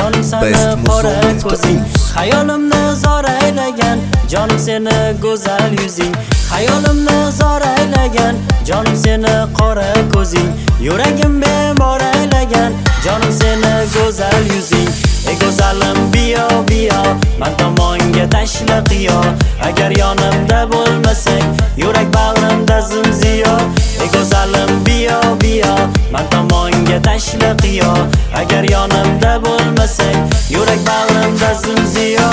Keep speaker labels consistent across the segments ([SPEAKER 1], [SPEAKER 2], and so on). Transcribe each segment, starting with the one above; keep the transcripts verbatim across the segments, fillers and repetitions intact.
[SPEAKER 1] jonim seni qora ko'zing, xayolimni zor aylagan jonim seni go'zal yuzing, xayolimni zor aylagan jonim seni qora ko'zing, yuragim bemor aylagan jonim seni go'zal yuzing. Ey go'zalim biyo biyo, men tomonga tashla qiyo, agar yonimda bo'lmasang yurak bag'rimda zimziyo. Ey go'zalim biyo biyo, men tomonga tashla qiyo, agar yonimda bo'lmasang yurak bag'rimda zimziyo.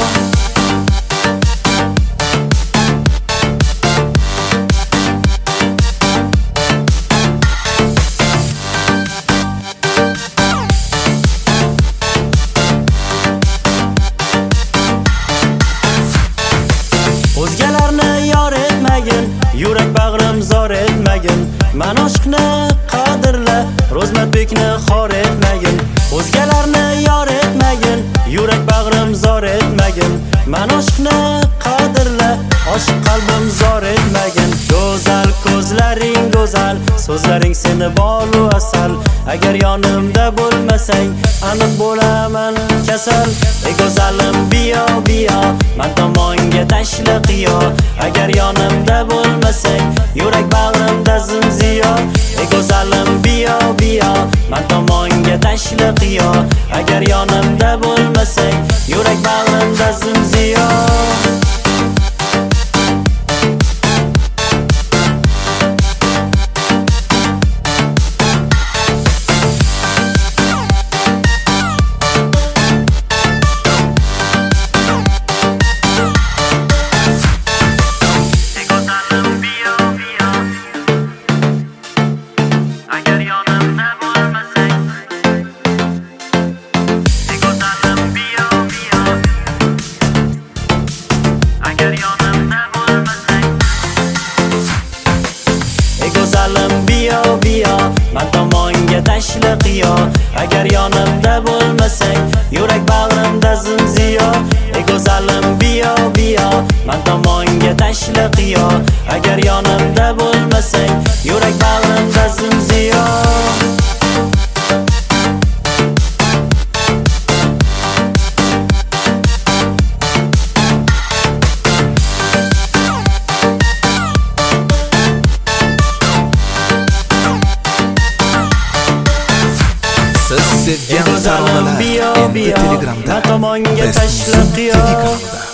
[SPEAKER 1] O'zgalarni yor etmagin, yurak bag'rim zor etmagin, men oshqni qadrla, Ro'zmatbekni xor etmagin. O'zgalarni yor etmagin, yurak bag'rim zor etmagin, men oshqni qadrla, oshiq qalbim zor etmagin. Go'zal ko'zlaring go'zal, so'zlaring seni bolu asal, agar yonimda bo'lmasang aniq bo'laman kasal. Ey go'zalim biyo biyo, men tomonga tashla qiyo, agar yonimda bo'lmasang yurak bag'rimda zimziyo. Ey go'zalim biyo biyo, men tomonga tashla qiyo, agar yonimda bo'lmasang yurak bag'rimda zimziyo. Go'zalim biyo biyo, men tomonga tashla qiyo, agar yonimda bo'lmasang yurak bag'rimda zimziyo. Ey go'zalim biyo biyo, men tomonga tashla qiyo, agar yonimda bo'lmasang yurak bag'rimda zimziyo.
[SPEAKER 2] Siz sevgan taronalar endi Telegramda, biz Telegramda.